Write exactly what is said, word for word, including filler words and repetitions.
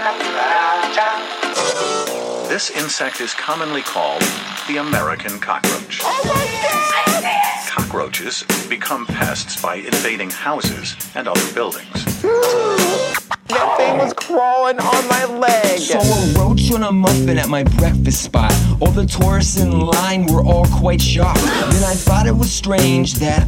This insect is commonly called the American cockroach. Oh my God! Cockroaches become pests by invading houses and other buildings. That thing was crawling on my leg. Saw a roach on a muffin at my breakfast spot. All the tourists in line were all quite shocked. Then I thought it was strange that